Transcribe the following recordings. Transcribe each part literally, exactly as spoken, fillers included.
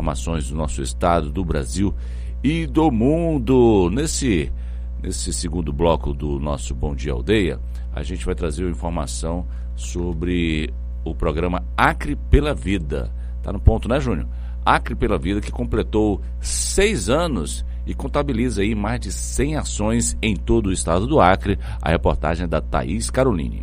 informações do nosso estado, do Brasil e do mundo. Nesse, nesse segundo bloco do nosso Bom Dia Aldeia, a gente vai trazer uma informação sobre o programa Acre pela Vida. Tá no ponto, né, Júnior? Acre pela Vida, que completou seis anos e contabiliza aí mais de cem ações em todo o estado do Acre. A reportagem é da Thaís Caroline.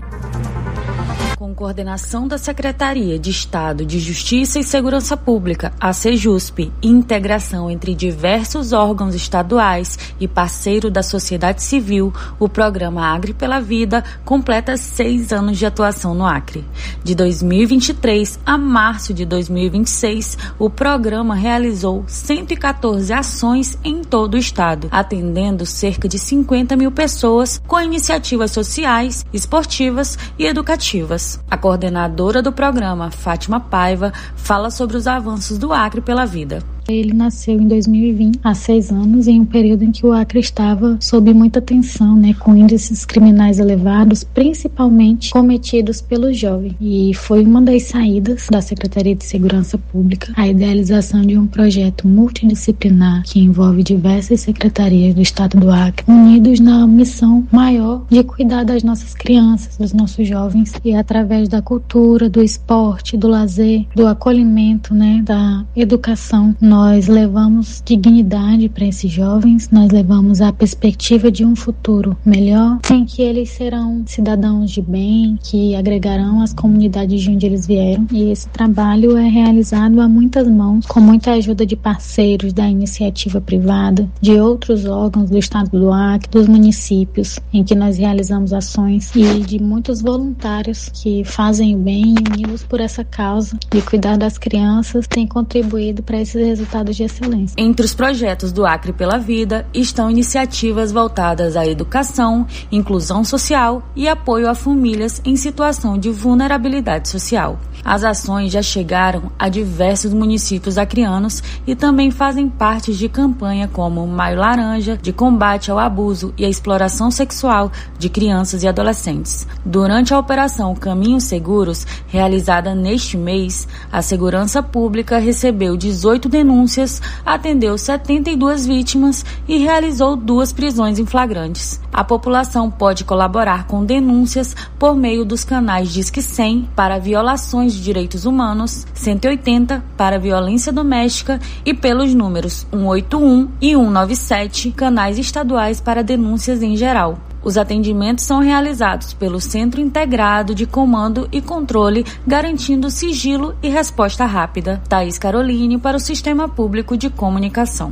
Com coordenação da Secretaria de Estado de Justiça e Segurança Pública, a SEJUSP, e integração entre diversos órgãos estaduais e parceiro da sociedade civil, o programa Acre pela Vida completa seis anos de atuação no Acre. De dois mil e vinte e três a março de dois mil e vinte e seis, o programa realizou cento e quatorze ações em todo o estado, atendendo cerca de cinquenta mil pessoas com iniciativas sociais, esportivas e educativas. A coordenadora do programa, Fátima Paiva, fala sobre os avanços do Acre pela Vida. Ele nasceu em dois mil e vinte, há seis anos, em um período em que o Acre estava sob muita tensão, né, com índices criminais elevados, principalmente cometidos pelos jovens. E foi uma das saídas da Secretaria de Segurança Pública a idealização de um projeto multidisciplinar que envolve diversas secretarias do estado do Acre, unidos na missão maior de cuidar das nossas crianças, dos nossos jovens, e através da cultura, do esporte, do lazer, do acolhimento, né, da educação, nós levamos dignidade para esses jovens, nós levamos a perspectiva de um futuro melhor, em que eles serão cidadãos de bem, que agregarão as comunidades de onde eles vieram. E esse trabalho é realizado a muitas mãos, com muita ajuda de parceiros da iniciativa privada, de outros órgãos do estado do Acre, dos municípios, em que nós realizamos ações, e de muitos voluntários que fazem o bem e, unidos por essa causa de cuidar das crianças, têm contribuído para esses resultados de excelência. Entre os projetos do Acre pela Vida estão iniciativas voltadas à educação, inclusão social e apoio a famílias em situação de vulnerabilidade social. As ações já chegaram a diversos municípios acreanos e também fazem parte de campanha como Maio Laranja, de combate ao abuso e à exploração sexual de crianças e adolescentes. Durante a operação Caminhos Seguros, realizada neste mês, a Segurança Pública recebeu dezoito denúncias, atendeu setenta e duas vítimas e realizou duas prisões em flagrantes. A população pode colaborar com denúncias por meio dos canais Disque cem para violações de direitos humanos, cento e oitenta para violência doméstica e pelos números cento e oitenta e um e cento e noventa e sete, canais estaduais para denúncias em geral. Os atendimentos são realizados pelo Centro Integrado de Comando e Controle, garantindo sigilo e resposta rápida. Thaís Caroline para o Sistema Público de Comunicação.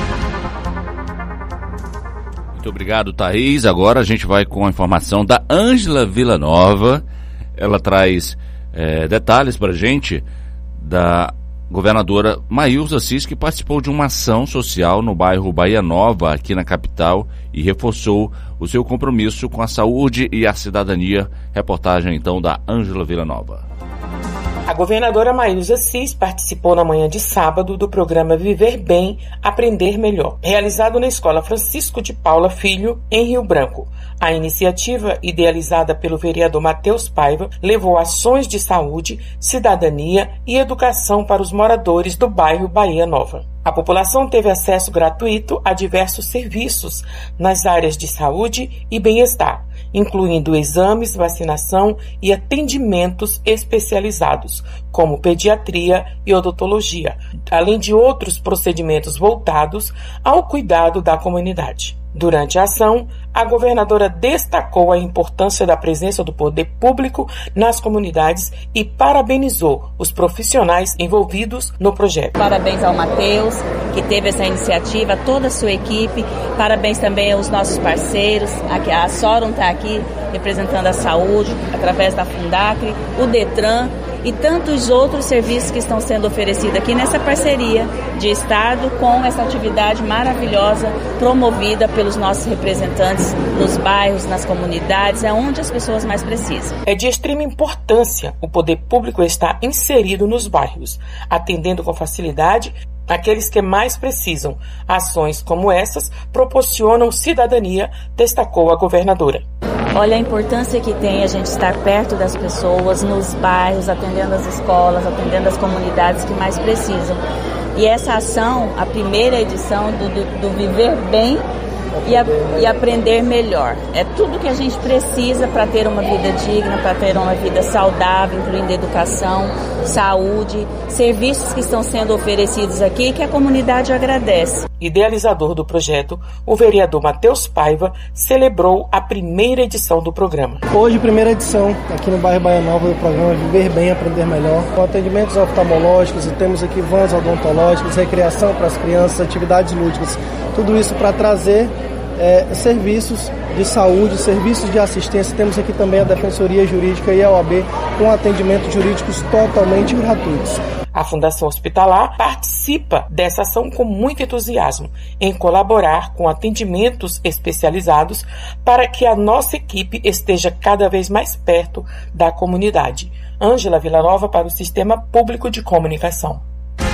Muito obrigado, Thaís. Agora a gente vai com a informação da Ângela Villanova. Ela traz é, detalhes para a gente da governadora Maílza Assis, que participou de uma ação social no bairro Bahia Nova, aqui na capital, e reforçou o seu compromisso com a saúde e a cidadania. Reportagem, então, da Ângela Villanova. A governadora Maílza Assis participou na manhã de sábado do programa Viver Bem, Aprender Melhor, realizado na Escola Francisco de Paula Filho, em Rio Branco. A iniciativa, idealizada pelo vereador Matheus Paiva, levou ações de saúde, cidadania e educação para os moradores do bairro Bahia Nova. A população teve acesso gratuito a diversos serviços nas áreas de saúde e bem-estar, incluindo exames, vacinação e atendimentos especializados, como pediatria e odontologia, além de outros procedimentos voltados ao cuidado da comunidade. Durante a ação, a governadora destacou a importância da presença do poder público nas comunidades e parabenizou os profissionais envolvidos no projeto. Parabéns ao Matheus, que teve essa iniciativa, toda a sua equipe. Parabéns também aos nossos parceiros. A Soron está aqui representando a saúde, através da Fundacre, o Detran e tantos outros serviços que estão sendo oferecidos aqui nessa parceria de Estado com essa atividade maravilhosa promovida pelos nossos representantes nos bairros, nas comunidades, é onde as pessoas mais precisam. É de extrema importância o poder público estar inserido nos bairros, atendendo com facilidade aqueles que mais precisam. Ações como essas proporcionam cidadania, destacou a governadora. Olha a importância que tem a gente estar perto das pessoas, nos bairros, atendendo as escolas, atendendo as comunidades que mais precisam. E essa ação, a primeira edição do, do, do Viver Bem e, a, e Aprender Melhor. É tudo que a gente precisa para ter uma vida digna, para ter uma vida saudável, incluindo educação, saúde, serviços que estão sendo oferecidos aqui que a comunidade agradece. Idealizador do projeto, o vereador Matheus Paiva celebrou a primeira edição do programa. Hoje, primeira edição, aqui no bairro Baía Nova, do programa Viver Bem, Aprender Melhor, com atendimentos oftalmológicos, e temos aqui vans odontológicos, recreação para as crianças, atividades lúdicas, tudo isso para trazer é, serviços de saúde, serviços de assistência. Temos aqui também a Defensoria Jurídica e a O A B com atendimentos jurídicos totalmente gratuitos. A Fundação Hospitalar participa dessa ação com muito entusiasmo em colaborar com atendimentos especializados para que a nossa equipe esteja cada vez mais perto da comunidade. Ângela Villanova para o Sistema Público de Comunicação.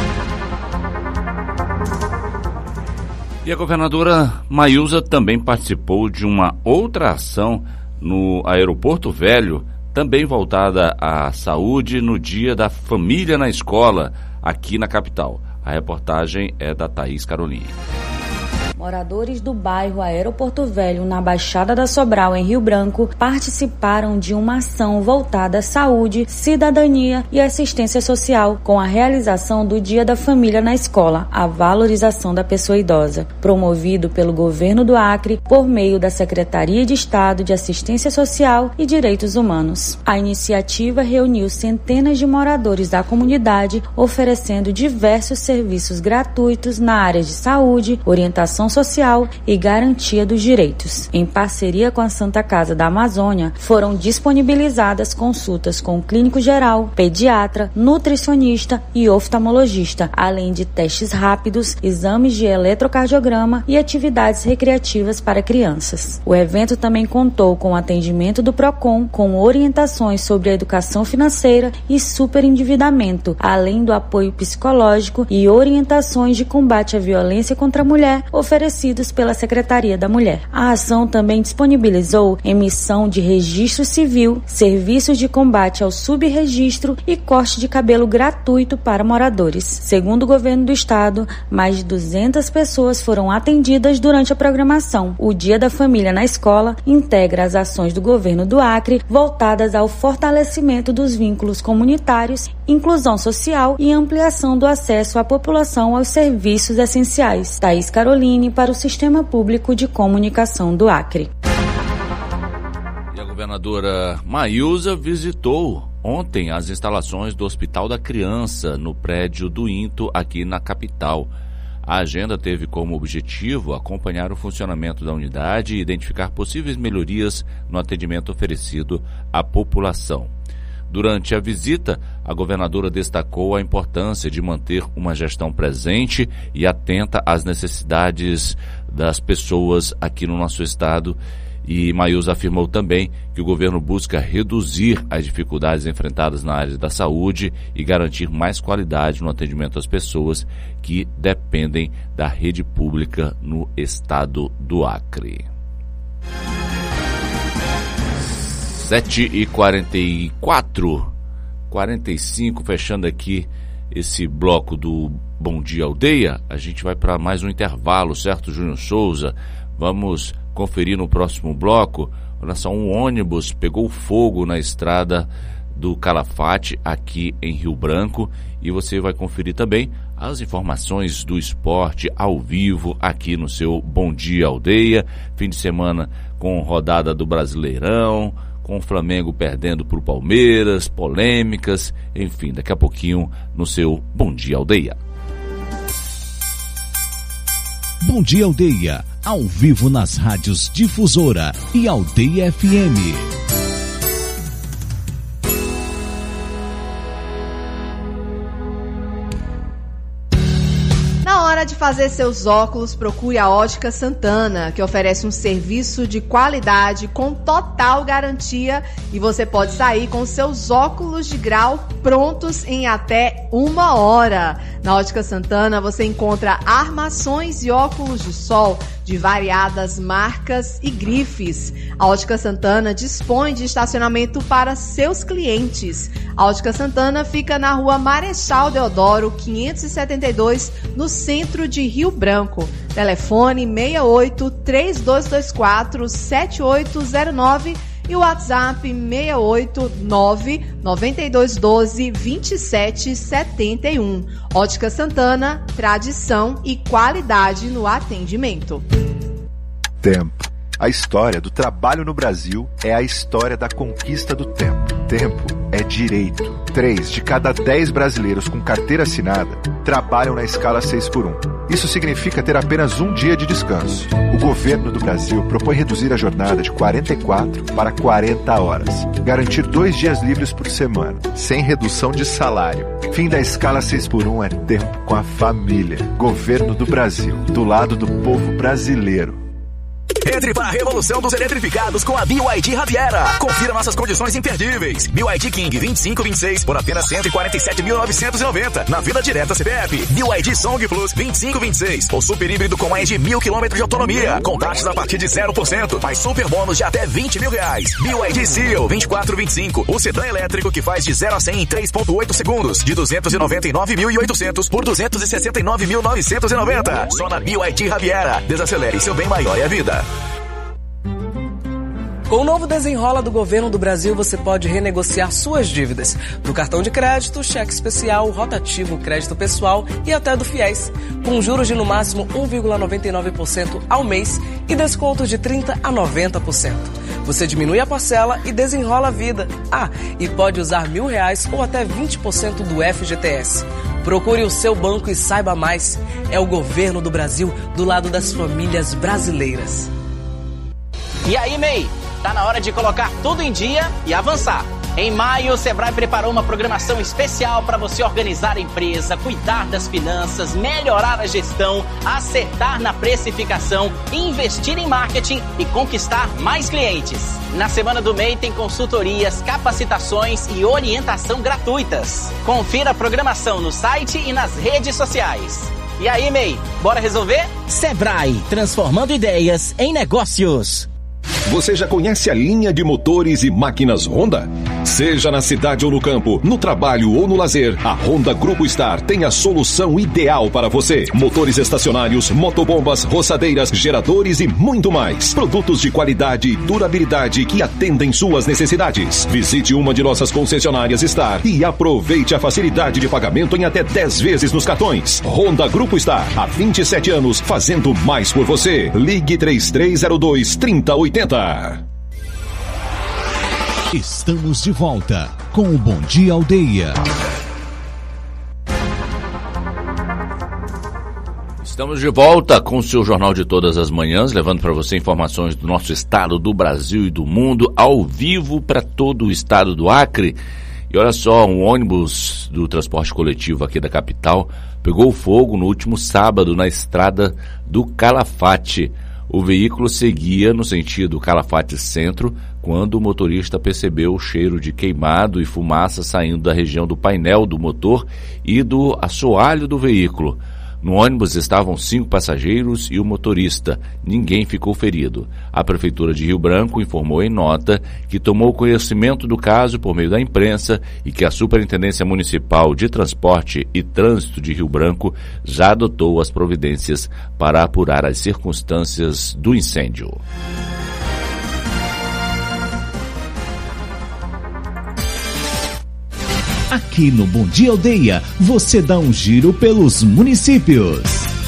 E a governadora Maísa também participou de uma outra ação no Aeroporto Velho, também voltada à saúde, no Dia da Família na Escola, aqui na capital. A reportagem é da Thaís Caroline. Moradores do bairro Aeroporto Velho, na Baixada da Sobral, em Rio Branco, participaram de uma ação voltada à saúde, cidadania e assistência social, com a realização do Dia da Família na Escola, a valorização da pessoa idosa, promovido pelo governo do Acre por meio da Secretaria de Estado de Assistência Social e Direitos Humanos. A iniciativa reuniu centenas de moradores da comunidade, oferecendo diversos serviços gratuitos na área de saúde, orientação social e garantia dos direitos. Em parceria com a Santa Casa da Amazônia, foram disponibilizadas consultas com clínico geral, pediatra, nutricionista e oftalmologista, além de testes rápidos, exames de eletrocardiograma e atividades recreativas para crianças. O evento também contou com o atendimento do PROCON, com orientações sobre a educação financeira e superendividamento, além do apoio psicológico e orientações de combate à violência contra a mulher, oferecidos pela Secretaria da Mulher. A ação também disponibilizou emissão de registro civil, serviços de combate ao subregistro e corte de cabelo gratuito para moradores. Segundo o governo do estado, mais de duzentas pessoas foram atendidas durante a programação. O Dia da Família na Escola integra as ações do governo do Acre voltadas ao fortalecimento dos vínculos comunitários, inclusão social e ampliação do acesso à população aos serviços essenciais. Thaís Caroline para o Sistema Público de Comunicação do Acre. E a governadora Maísa visitou ontem as instalações do Hospital da Criança no prédio do INTO aqui na capital. A agenda teve como objetivo acompanhar o funcionamento da unidade e identificar possíveis melhorias no atendimento oferecido à população. Durante a visita, a governadora destacou a importância de manter uma gestão presente e atenta às necessidades das pessoas aqui no nosso estado. E Maísa afirmou também que o governo busca reduzir as dificuldades enfrentadas na área da saúde e garantir mais qualidade no atendimento às pessoas que dependem da rede pública no estado do Acre. sete e quarenta e quatro, quarenta e cinco, fechando aqui esse bloco do Bom Dia Aldeia. A gente vai para mais um intervalo, certo, Júnior Souza? Vamos conferir no próximo bloco. Olha só, um ônibus pegou fogo na estrada do Calafate, aqui em Rio Branco, e você vai conferir também as informações do esporte ao vivo aqui no seu Bom Dia Aldeia. Fim de semana com rodada do Brasileirão, com o Flamengo perdendo para o Palmeiras, polêmicas, enfim, daqui a pouquinho no seu Bom Dia Aldeia. Bom Dia Aldeia, ao vivo nas rádios Difusora e Aldeia F M. Na hora de fazer seus óculos, procure a Ótica Santana, que oferece um serviço de qualidade com total garantia e você pode sair com seus óculos de grau prontos em até uma hora. Na Ótica Santana você encontra armações e óculos de sol de variadas marcas e grifes. A Ótica Santana dispõe de estacionamento para seus clientes. A Ótica Santana fica na rua Marechal Deodoro, quinhentos e setenta e dois, no centro de Rio Branco. Telefone seis oito, três dois dois quatro, sete oito zero nove e o WhatsApp seis oito nove, nove dois um dois, dois sete sete um. Ótica Santana, tradição e qualidade no atendimento. Tempo. A história do trabalho no Brasil é a história da conquista do tempo. Tempo é direito. Três de cada dez brasileiros com carteira assinada trabalham na escala seis por um. Isso significa ter apenas um dia de descanso. O governo do Brasil propõe reduzir a jornada de quarenta e quatro para quarenta horas. Garantir dois dias livres por semana, sem redução de salário. Fim da escala seis por um é tempo com a família. Governo do Brasil, do lado do povo brasileiro. Entre para a revolução dos eletrificados com a B Y D Riviera. Confira nossas condições imperdíveis. B Y D King vinte e cinco vinte e seis por apenas cento e quarenta e sete mil novecentos e noventa na Vila Direta C P F. B Y D Song Plus vinte e cinco vinte e seis, o super híbrido com mais de mil quilômetros de autonomia, com taxas a partir de zero por cento, mais super bônus de até vinte mil reais. B Y D Seal vinte e quatro vinte e cinco, o sedã elétrico que faz de zero a cem em três vírgula oito segundos, de duzentos e noventa e nove mil e oitocentos por duzentos e sessenta e nove mil novecentos e noventa. Só na B Y D Riviera. Desacelere, seu bem maior é a vida. Com o novo Desenrola do Governo do Brasil, você pode renegociar suas dívidas do cartão de crédito, cheque especial, rotativo, crédito pessoal e até do FIES, com juros de no máximo um vírgula noventa e nove por cento ao mês e descontos de trinta por cento a noventa por cento. Você diminui a parcela e desenrola a vida. Ah, e pode usar mil reais ou até vinte por cento do F G T S. Procure o seu banco e saiba mais. É o Governo do Brasil do lado das famílias brasileiras. E aí, M E I? Tá na hora de colocar tudo em dia e avançar. Em maio, o Sebrae preparou uma programação especial para você organizar a empresa, cuidar das finanças, melhorar a gestão, acertar na precificação, investir em marketing e conquistar mais clientes. Na semana do M E I tem consultorias, capacitações e orientação gratuitas. Confira a programação no site e nas redes sociais. E aí, M E I, bora resolver? Sebrae, transformando ideias em negócios. Você já conhece a linha de motores e máquinas Honda? Seja na cidade ou no campo, no trabalho ou no lazer, a Honda Grupo Star tem a solução ideal para você. Motores estacionários, motobombas, roçadeiras, geradores e muito mais. Produtos de qualidade e durabilidade que atendem suas necessidades. Visite uma de nossas concessionárias Star e aproveite a facilidade de pagamento em até dez vezes nos cartões. Honda Grupo Star, há vinte e sete anos, fazendo mais por você. Ligue três três zero dois, trinta oitenta. Estamos de volta com o Bom Dia Aldeia. Estamos de volta com o seu Jornal de Todas as Manhãs, levando para você informações do nosso estado, do Brasil e do mundo, ao vivo para todo o estado do Acre. E olha só, um ônibus do transporte coletivo aqui da capital pegou fogo no último sábado na estrada do Calafate. O veículo seguia no sentido Calafate Centro quando o motorista percebeu o cheiro de queimado e fumaça saindo da região do painel do motor e do assoalho do veículo. No ônibus estavam cinco passageiros e o motorista. Ninguém ficou ferido. A Prefeitura de Rio Branco informou em nota que tomou conhecimento do caso por meio da imprensa e que a Superintendência Municipal de Transporte e Trânsito de Rio Branco já adotou as providências para apurar as circunstâncias do incêndio. Aqui no Bom Dia Aldeia, você dá um giro pelos municípios.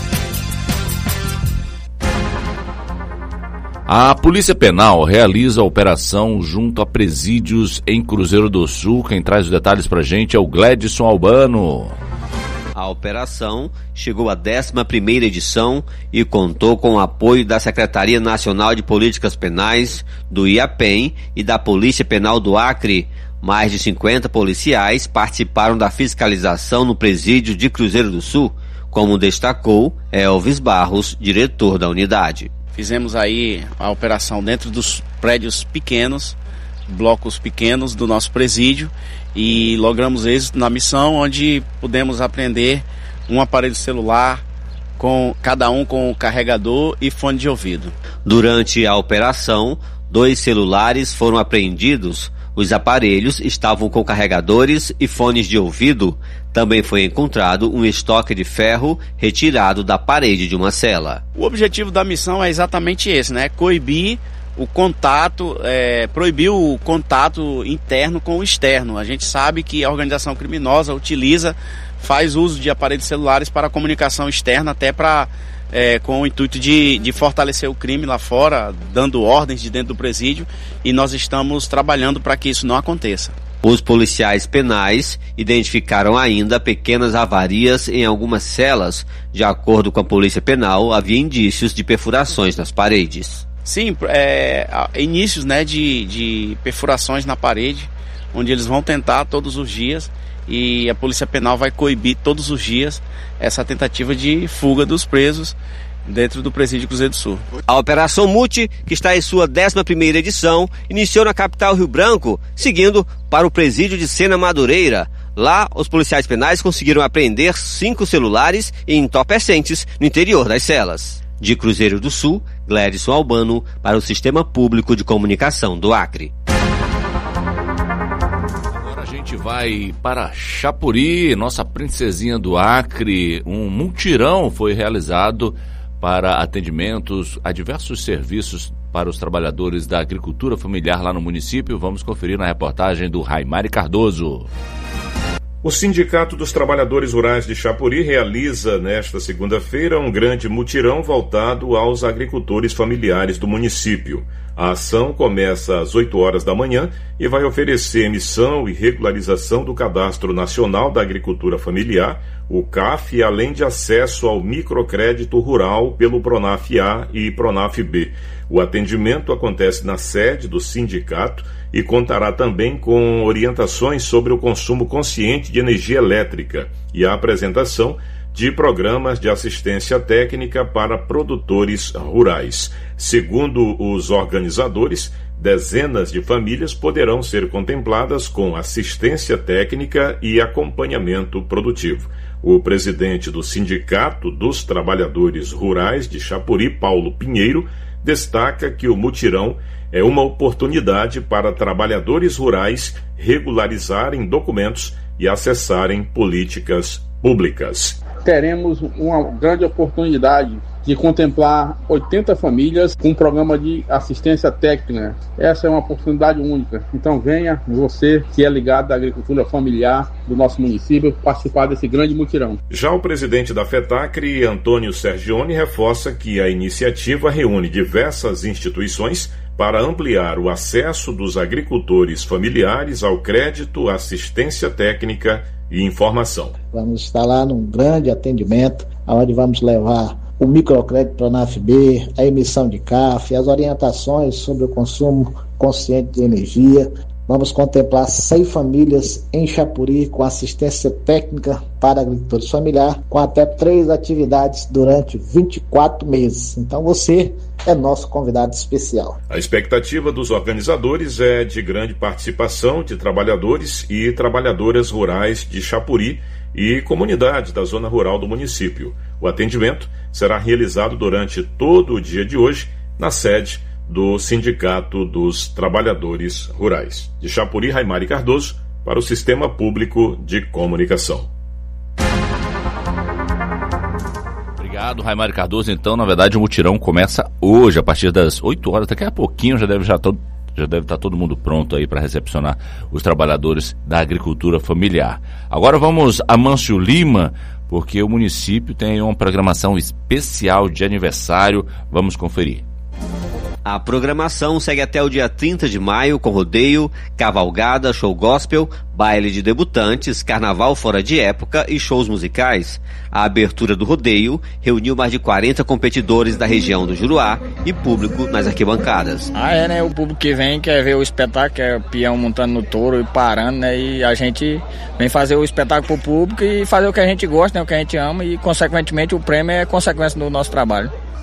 A Polícia Penal realiza a operação junto a presídios em Cruzeiro do Sul. Quem traz os detalhes pra gente é o Gledson Albano. A operação chegou à décima primeira edição e contou com o apoio da Secretaria Nacional de Políticas Penais, do IAPEN e da Polícia Penal do Acre. Mais de cinquenta policiais participaram da fiscalização no presídio de Cruzeiro do Sul, como destacou Elvis Barros, diretor da unidade. Fizemos aí a operação dentro dos prédios pequenos, blocos pequenos do nosso presídio e logramos êxito na missão, onde pudemos apreender um aparelho celular, com cada um com carregador e fone de ouvido. Durante a operação, dois celulares foram apreendidos. Os aparelhos estavam com carregadores e fones de ouvido. Também foi encontrado um estoque de ferro retirado da parede de uma cela. O objetivo da missão é exatamente esse, né? Coibir o contato, é, proibir o contato interno com o externo. A gente sabe que a organização criminosa utiliza, faz uso de aparelhos celulares para comunicação externa, até para É, com o intuito de, de fortalecer o crime lá fora, dando ordens de dentro do presídio, e nós estamos trabalhando para que isso não aconteça. Os policiais penais identificaram ainda pequenas avarias em algumas celas. De acordo com a Polícia Penal, havia indícios de perfurações nas paredes. Sim, é, inícios, né, de, de perfurações na parede, onde eles vão tentar todos os dias, e a Polícia Penal vai coibir todos os dias essa tentativa de fuga dos presos dentro do presídio Cruzeiro do Sul. A Operação Mute, que está em sua décima primeira edição, iniciou na capital Rio Branco, seguindo para o presídio de Sena Madureira. Lá, os policiais penais conseguiram apreender cinco celulares e entorpecentes no interior das celas. De Cruzeiro do Sul, Gledson Albano, para o Sistema Público de Comunicação do Acre. A gente vai para Chapuri, nossa princesinha do Acre. Um mutirão foi realizado para atendimentos a diversos serviços para os trabalhadores da agricultura familiar lá no município. Vamos conferir na reportagem do Raimari Cardoso. O Sindicato dos Trabalhadores Rurais de Chapuri realiza nesta segunda-feira um grande mutirão voltado aos agricultores familiares do município. A ação começa às oito horas da manhã e vai oferecer emissão e regularização do Cadastro Nacional da Agricultura Familiar, o C A F, além de acesso ao microcrédito rural pelo Pronaf-A e Pronaf-B. O atendimento acontece na sede do sindicato e contará também com orientações sobre o consumo consciente de energia elétrica e a apresentação de programas de assistência técnica para produtores rurais. Segundo os organizadores, dezenas de famílias poderão ser contempladas com assistência técnica e acompanhamento produtivo. O presidente do Sindicato dos Trabalhadores Rurais de Chapuri, Paulo Pinheiro, destaca que o mutirão é uma oportunidade para trabalhadores rurais regularizarem documentos e acessarem políticas públicas. Teremos uma grande oportunidade de contemplar oitenta famílias com um programa de assistência técnica. Essa é uma oportunidade única. Então venha você que é ligado à agricultura familiar do nosso município participar desse grande mutirão. Já o presidente da FETACRE, Antônio Sergione, reforça que a iniciativa reúne diversas instituições para ampliar o acesso dos agricultores familiares ao crédito, assistência técnica e informação. Vamos estar lá num grande atendimento, onde vamos levar o microcrédito Pronaf-B, a emissão de C A F, as orientações sobre o consumo consciente de energia. Vamos contemplar cem famílias em Chapuri com assistência técnica para agricultores familiares, com até três atividades durante vinte e quatro meses. Então você é nosso convidado especial. A expectativa dos organizadores é de grande participação de trabalhadores e trabalhadoras rurais de Chapuri e comunidades da zona rural do município. O atendimento será realizado durante todo o dia de hoje na sede do Sindicato dos Trabalhadores Rurais. De Chapuri, Raimari Cardoso, para o Sistema Público de Comunicação. Obrigado, Raimari Cardoso. Então, na verdade, o mutirão começa hoje, a partir das oito horas. Daqui a pouquinho já deve, já todo, já deve estar todo mundo pronto aí para recepcionar os trabalhadores da agricultura familiar. Agora vamos a Mâncio Lima, porque o município tem uma programação especial de aniversário. Vamos conferir. A programação segue até o dia trinta de maio com rodeio, cavalgada, show gospel, baile de debutantes, carnaval fora de época e shows musicais. A abertura do rodeio reuniu mais de quarenta competidores da região do Juruá e público nas arquibancadas. Ah, é, né? O público que vem quer ver o espetáculo, que é o peão montando no touro e parando, né? E a gente vem fazer o espetáculo pro público e fazer o que a gente gosta, né? O que a gente ama e, consequentemente, o prêmio é consequência do nosso trabalho.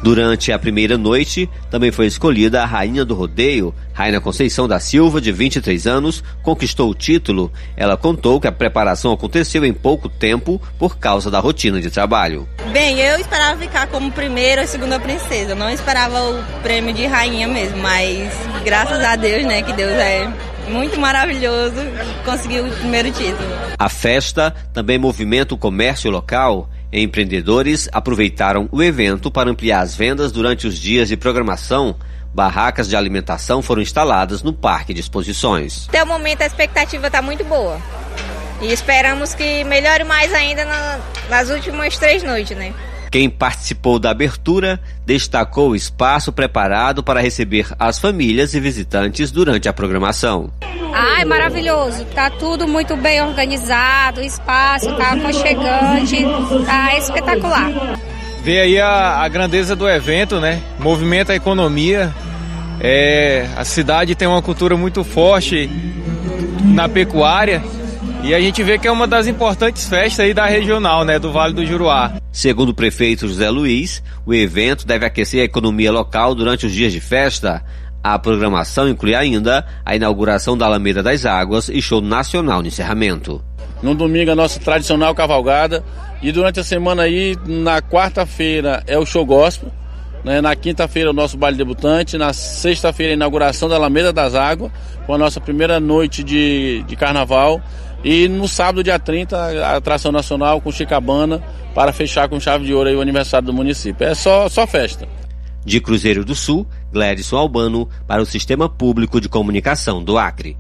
Durante a primeira noite, também foi escolhida a rainha do rodeio. Rainha Conceição da Silva, de vinte e três anos, conquistou o título. Ela contou que a preparação aconteceu em pouco tempo por causa da rotina de trabalho. Bem, eu esperava ficar como primeira ou segunda princesa. Eu não esperava o prêmio de rainha mesmo, mas graças a Deus, né, que Deus é muito maravilhoso, conseguiu o primeiro título. A festa também movimenta o comércio local. Empreendedores aproveitaram o evento para ampliar as vendas durante os dias de programação. Barracas de alimentação foram instaladas no parque de exposições. Até o momento a expectativa está muito boa. E esperamos que melhore mais ainda na, nas últimas três noites, né? Quem participou da abertura destacou o espaço preparado para receber as famílias e visitantes durante a programação. Ai, maravilhoso. Tá tudo muito bem organizado, o espaço tá aconchegante, tá espetacular. Ver aí a, a grandeza do evento, né? Movimenta a economia. É, a cidade tem uma cultura muito forte na pecuária. E a gente vê que é uma das importantes festas aí da regional, né, do Vale do Juruá. Segundo o prefeito José Luiz, o evento deve aquecer a economia local durante os dias de festa. A programação inclui ainda a inauguração da Alameda das Águas e show nacional no encerramento. No domingo a nossa tradicional cavalgada e durante a semana aí, na quarta-feira é o show gospel, né? Na quinta-feira o nosso baile debutante, na sexta-feira a inauguração da Alameda das Águas, com a nossa primeira noite de, de carnaval. E no sábado, dia trinta, a atração nacional com Chicabana para fechar com chave de ouro aí o aniversário do município. É só, só festa. De Cruzeiro do Sul, Gledson Albano para o Sistema Público de Comunicação do Acre.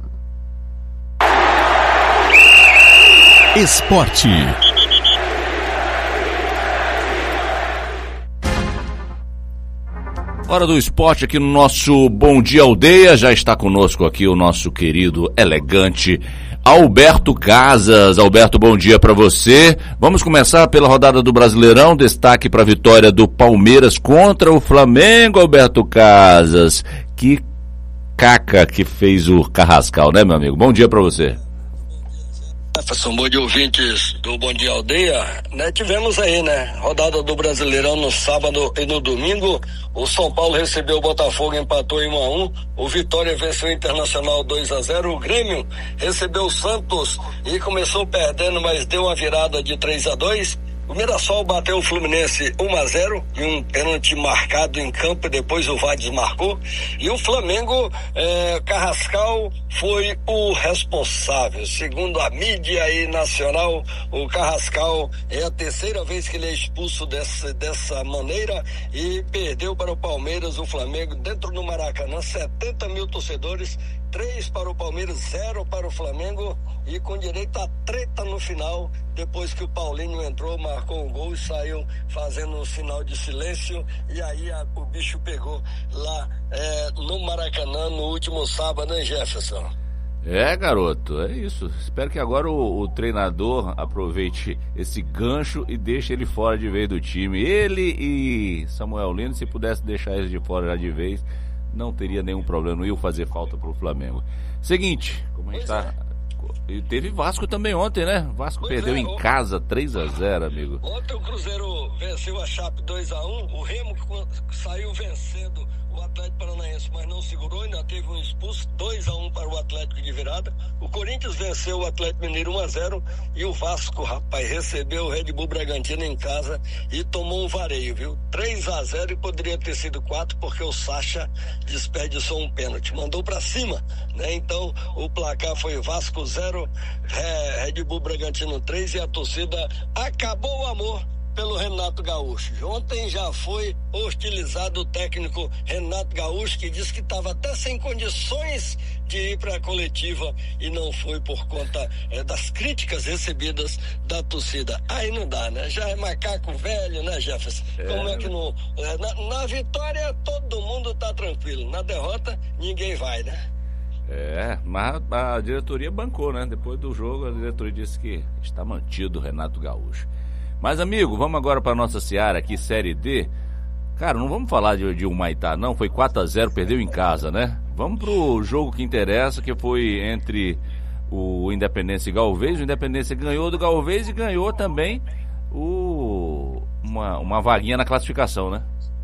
Esporte. Hora do esporte aqui no nosso Bom Dia Aldeia. Já está conosco aqui o nosso querido, elegante Alberto Casas. Alberto, bom dia para você. Vamos começar pela rodada do Brasileirão. Destaque para a vitória do Palmeiras contra o Flamengo, Alberto Casas. Que caca que fez o Carrascal, né, meu amigo? Bom dia para você. Jefferson, bom dia, ouvintes do Bom Dia Aldeia, né, tivemos aí, né, rodada do Brasileirão no sábado e no domingo. O São Paulo recebeu o Botafogo, empatou em um a um, o Vitória venceu o Internacional dois a zero, o Grêmio recebeu o Santos e começou perdendo, mas deu uma virada de três a dois. O Mirassol bateu o Fluminense um a zero e um pênalti marcado em campo e depois o V A R desmarcou. E o Flamengo, eh, Carrascal foi o responsável. Segundo a mídia aí nacional, o Carrascal é a terceira vez que ele é expulso dessa, dessa maneira e perdeu para o Palmeiras, o Flamengo, dentro do Maracanã, setenta mil torcedores, três para o Palmeiras, zero para o Flamengo e com direito a treta no final, depois que o Paulinho entrou, marcou um gol e saiu fazendo um sinal de silêncio e aí a, o bicho pegou lá é, no Maracanã no último sábado, né, Jefferson? É, garoto, é isso. Espero que agora o, o treinador aproveite esse gancho e deixe ele fora de vez do time. Ele e Samuel Lino, se pudesse deixar eles de fora já de vez, não teria nenhum problema, não ia fazer falta pro Flamengo. Seguinte, como a gente tá... E teve Vasco também ontem, né? Vasco pois perdeu é, em casa três a zero, amigo. Ontem o Cruzeiro venceu a Chape dois a um, o Remo saiu vencendo o Atlético Paranaense, mas não segurou, ainda teve um expulso, dois a um para o Atlético de virada. O Corinthians venceu o Atlético Mineiro um a zero e o Vasco, rapaz, recebeu o Red Bull Bragantino em casa e tomou um vareio, viu? três a zero e poderia ter sido quatro porque o Sacha desperdiçou um pênalti, mandou pra cima, né? Então o placar foi Vasco zero, Red Bull Bragantino três e a torcida acabou o amor pelo Renato Gaúcho. Ontem já foi hostilizado o técnico Renato Gaúcho, que disse que estava até sem condições de ir para a coletiva e não foi por conta é, das críticas recebidas da torcida. Aí não dá, né? Já é macaco velho, né, Jefferson? É. Como é que não... É, na, na vitória todo mundo tá tranquilo, na derrota ninguém vai, né? É, mas a diretoria bancou, né? Depois do jogo a diretoria disse que está mantido o Renato Gaúcho. Mas, amigo, vamos agora para nossa seara aqui, Série D. Cara, não vamos falar de, de Humaitá, não. Foi quatro a zero, perdeu em casa, né? Vamos pro jogo que interessa, que foi entre o Independência e Galvez. O Independência ganhou do Galvez e ganhou também o, uma, uma vaguinha na classificação, né?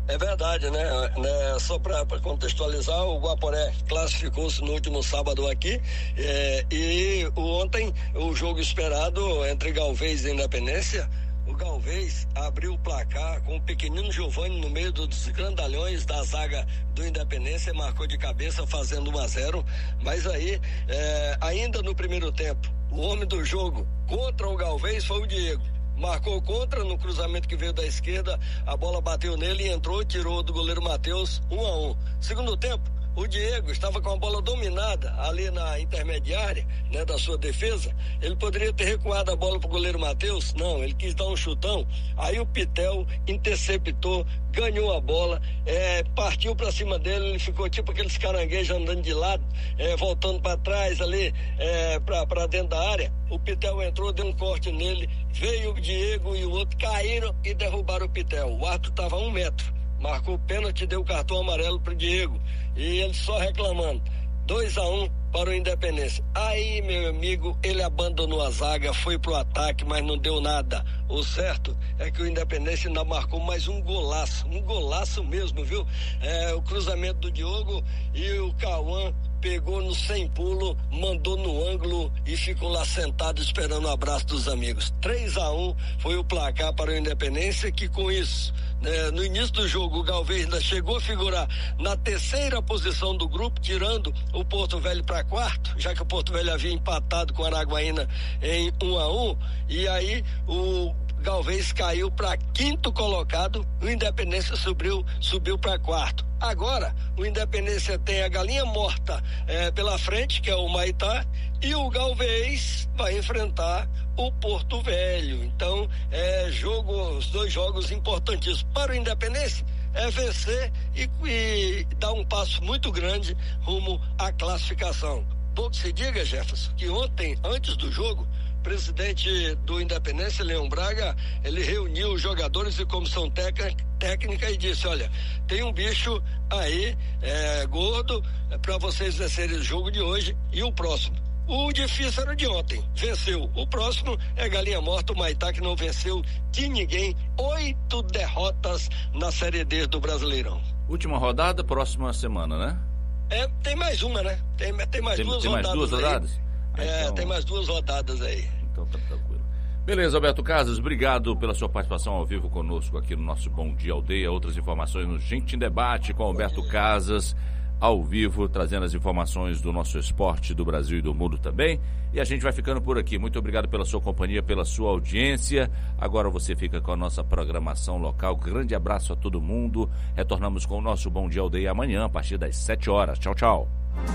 É verdade, né? né? Só para contextualizar, o Guaporé classificou-se no último sábado aqui é, e ontem o jogo esperado entre Galvez e Independência, o Galvez abriu o placar com o pequenino Giovani no meio dos grandalhões da zaga do Independência, marcou de cabeça fazendo um a zero, mas aí, é, ainda no primeiro tempo, o homem do jogo contra o Galvez foi o Diego. Marcou contra no cruzamento que veio da esquerda, a bola bateu nele e entrou e tirou do goleiro Matheus um a um. Segundo tempo, o Diego estava com a bola dominada ali na intermediária, né, da sua defesa. Ele poderia ter recuado a bola para o goleiro Matheus, não, ele quis dar um chutão. Aí o Pitel interceptou, ganhou a bola, é, partiu para cima dele, ele ficou tipo aqueles caranguejos andando de lado, é, voltando para trás ali, é, para dentro da área. O Pitel entrou, deu um corte nele, veio o Diego e o outro caíram e derrubaram o Pitel. O árbitro estava a um metro. Marcou o pênalti e deu o cartão amarelo pro Diego. E ele só reclamando. dois a um para o Independência. Aí, meu amigo, ele abandonou a zaga, foi pro ataque, mas não deu nada. O certo é que o Independência ainda marcou mais um golaço. Um golaço mesmo, viu? É, o cruzamento do Diogo e o Cauã pegou no sem pulo, mandou no ângulo e ficou lá sentado esperando o abraço dos amigos. três a um foi o placar para o Independência, que com isso, né, no início do jogo, o Galvez ainda chegou a figurar na terceira posição do grupo, tirando o Porto Velho para quarto, já que o Porto Velho havia empatado com o Araguaína em um a um, e aí o Galvez caiu para quinto colocado, o Independência subiu, subiu para quarto. Agora, o Independência tem a galinha morta é, pela frente, que é o Maitá, e o Galvez vai enfrentar o Porto Velho. Então, é jogo, os dois jogos importantíssimos para o Independência. É vencer e, e dar um passo muito grande rumo à classificação. Bom que se diga, Jefferson, que ontem, antes do jogo, o presidente do Independência, Leão Braga, ele reuniu os jogadores e comissão técnica, técnica e disse, olha, tem um bicho aí, é, gordo, é, para vocês vencerem o jogo de hoje e o próximo. O difícil era o de ontem, venceu. O próximo é Galinha Morta, o Maitá, que não venceu de ninguém. Oito derrotas na Série D do Brasileirão. Última rodada, próxima semana, né? É, tem mais uma, né? Tem, tem mais tem, duas tem rodadas. mais duas rodadas? Ah, é, então... tem mais duas rodadas aí. Então tá tranquilo. Beleza, Alberto Casas, obrigado pela sua participação ao vivo conosco aqui no nosso Bom Dia Aldeia. Outras informações no Gente em Debate com Alberto Casas, ao vivo, trazendo as informações do nosso esporte, do Brasil e do mundo também. E a gente vai ficando por aqui. Muito obrigado pela sua companhia, pela sua audiência. Agora você fica com a nossa programação local. Grande abraço a todo mundo. Retornamos com o nosso Bom Dia Aldeia amanhã, a partir das sete horas. Tchau, tchau.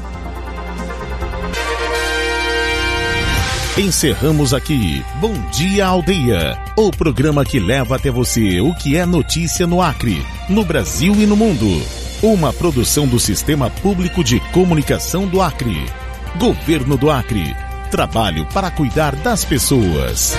Encerramos aqui Bom Dia Aldeia, o programa que leva até você o que é notícia no Acre, no Brasil e no mundo. Uma produção do Sistema Público de Comunicação do Acre. Governo do Acre. Trabalho para cuidar das pessoas.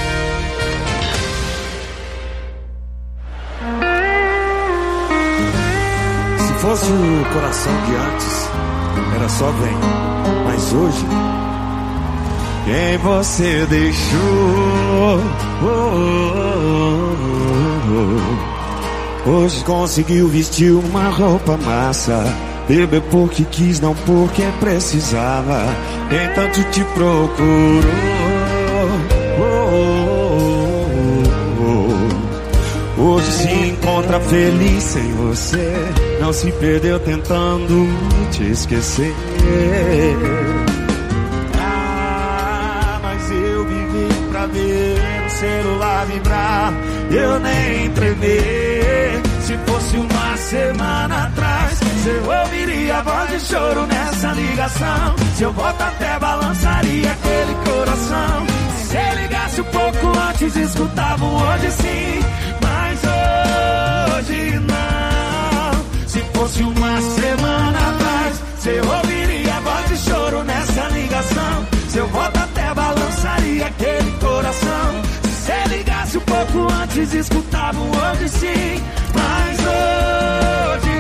Se fosse o coração de antes, era só vem. Mas hoje, quem você deixou? Oh, oh, oh, oh. Hoje conseguiu vestir uma roupa massa, beber porque quis, não porque precisava. Quem tanto te procurou? Oh, oh, oh. Hoje se encontra feliz sem você, não se perdeu tentando te esquecer. Ah, mas eu vivi pra ver o celular vibrar, eu nem tremei. Se fosse uma semana atrás, eu ouviria a voz de choro nessa ligação. Seu voto até balançaria aquele coração. Se ele ligasse um pouco antes, escutava um hoje sim, mas hoje não. Se fosse uma semana atrás, eu ouviria a voz de choro nessa ligação. Seu voto até balançaria aquele coração. Se ligasse um pouco antes, escutava um hoje sim, mas hoje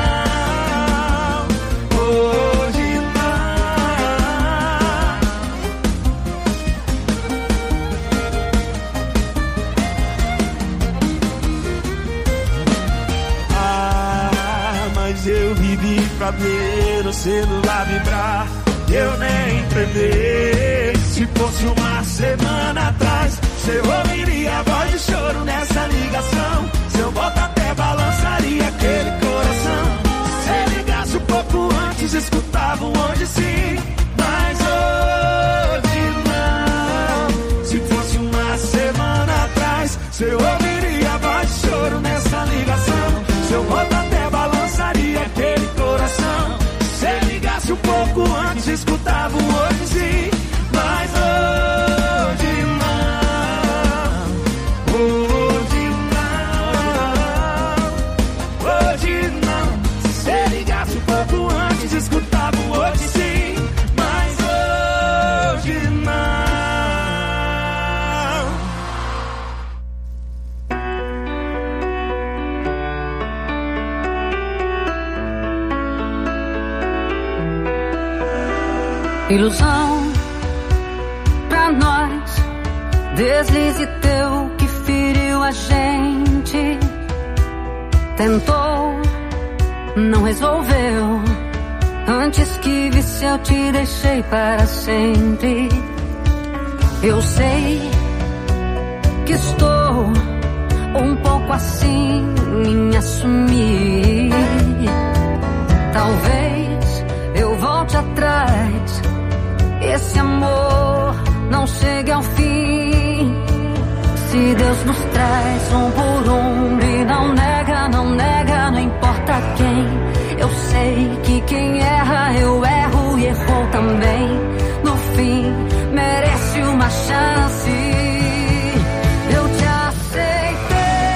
não, hoje não. mas eu vivi pra ver o celular vibrar. Eu nem tremer. Se fosse uma semana atrás, você ouviria a voz de choro nessa ligação. Seu voto até balançaria aquele coração. Se ligasse um pouco antes, escutava um hoje sim, mas hoje não. Se fosse uma semana atrás, você ouviria a voz de choro nessa ligação. Seu voto até balançaria aquele coração. Se ligasse um pouco antes, escutava um hoje sim, mas hoje não. Hoje não. Hoje não. Se ligasse um pouco antes, escutava um hoje sim, mas hoje não. Ilusão pra nós, deslize teu que feriu a gente. Tentou, não resolveu. Antes que visse eu te deixei para sempre. Eu sei que estou um pouco assim em assumir. Talvez eu volte atrás, esse amor não chegue ao fim. Se Deus nos traz um por um e não nega, não nega, não importa quem. Eu sei que quem erra, eu erro e errou também. No fim, merece uma chance. Eu te aceitei,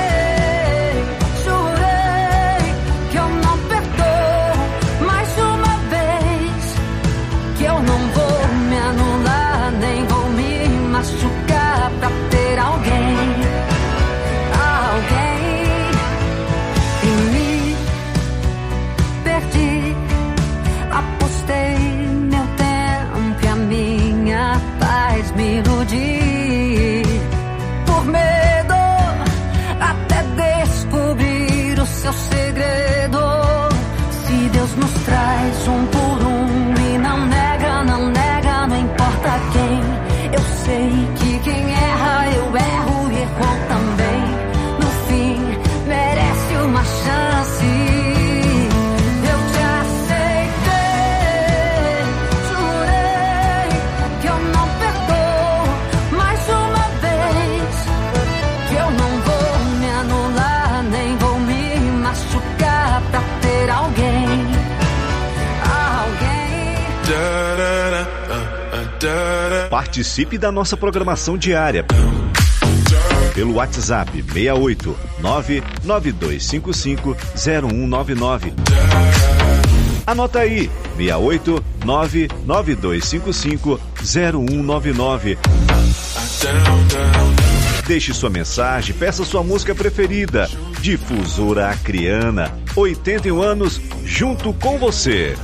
jurei que eu não perdoo mais uma vez. Que eu não vou me anular, nem vou me machucar pra ter alguém, alguém em mim. Perdi, apostei meu tempo e a minha paz me iludi. Por medo até descobrir o seu segredo. Se Deus nos traz um por um e não nega, não nega, não importa quem. Eu sei que quem erra, eu erro e errou também. No fim, merece uma chance. Eu te aceitei, jurei que eu não perdoo mais uma vez. Que eu não vou me anular, nem vou me machucar pra ter alguém, Participe da nossa programação diária pelo WhatsApp seis oito nove nove dois cinco cinco zero um nove nove. Anota aí, seis oito nove nove dois cinco cinco zero um nove nove. Deixe sua mensagem, peça sua música preferida. Difusora Acreana, oitenta e um anos junto com você.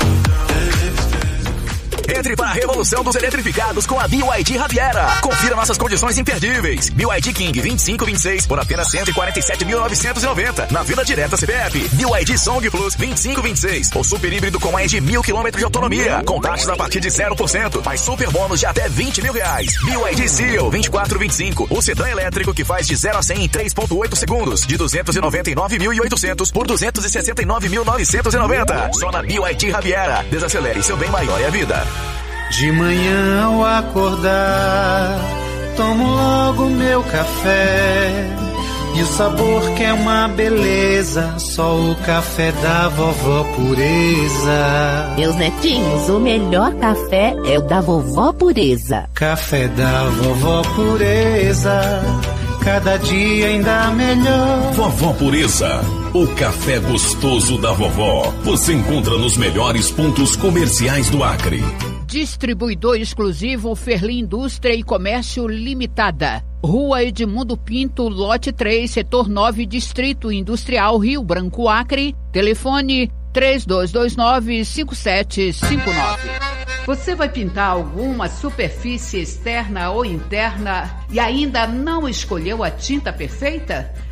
Entre para a revolução dos eletrificados com a B Y D Riviera. Confira nossas condições imperdíveis. B Y D King vinte e cinco vinte e seis por apenas cento e quarenta e sete mil novecentos e noventa. Na Vila Direta C P F. B Y D Song Plus vinte e cinco vinte e seis. O super híbrido com mais de mil quilômetros de autonomia. Com taxas a partir de zero por cento. Mais super bônus de até vinte mil reais. B Y D Seal vinte e quatro vinte e cinco. O sedã elétrico que faz de zero a cem em três vírgula oito segundos. De duzentos e noventa e nove mil e oitocentos por duzentos e sessenta e nove mil novecentos e noventa. Só na B Y D Riviera. Desacelere, seu bem maior é a vida. De manhã ao acordar, tomo logo meu café. E o sabor que é uma beleza, só o café da vovó Pureza. Meus netinhos, o melhor café é o da vovó Pureza. Café da vovó Pureza, cada dia ainda melhor. Vovó Pureza, o café gostoso da vovó. Você encontra nos melhores pontos comerciais do Acre. Distribuidor exclusivo Ferli Indústria e Comércio Limitada. Rua Edmundo Pinto, lote três, setor nove, Distrito Industrial, Rio Branco, Acre. Telefone três dois dois nove, cinco sete cinco nove. Você vai pintar alguma superfície externa ou interna e ainda não escolheu a tinta perfeita?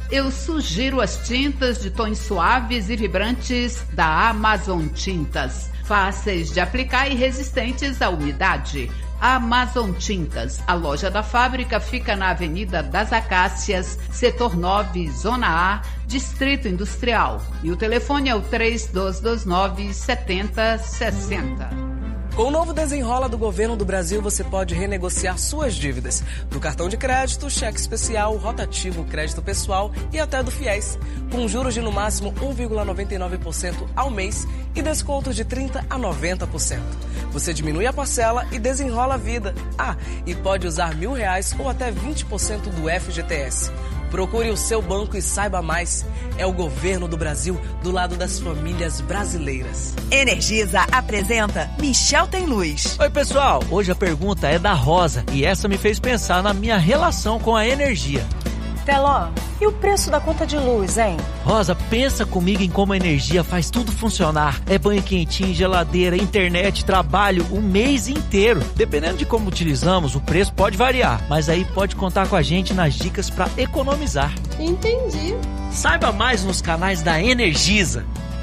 eu sugiro as tintas de tons suaves e vibrantes da Amazon Tintas. Fáceis de aplicar e resistentes à umidade. Amazon Tintas. A loja da fábrica fica na Avenida das Acácias, Setor nove, Zona A, Distrito Industrial. E o telefone é o três dois dois nove, sete zero seis zero. Com o novo Desenrola do Governo do Brasil, você pode renegociar suas dívidas. Do cartão de crédito, cheque especial, rotativo, crédito pessoal e até do FIES. Com juros de no máximo um vírgula noventa e nove por cento ao mês e descontos de trinta por cento a noventa por cento. Você diminui a parcela e desenrola a vida. Ah, e pode usar mil reais ou até vinte por cento do F G T S. Procure o seu banco e saiba mais. É o governo do Brasil do lado das famílias brasileiras. Energisa apresenta Michel Tem Luz. Oi, pessoal. Hoje a pergunta é da Rosa e essa me fez pensar na minha relação com a energia. Teló, e o preço da conta de luz, hein? Rosa, pensa comigo em como a energia faz tudo funcionar. É banho quentinho, geladeira, internet, trabalho, o mês inteiro. Dependendo de como utilizamos, o preço pode variar, mas aí pode contar com a gente nas dicas para economizar. Entendi. Saiba mais nos canais da Energisa.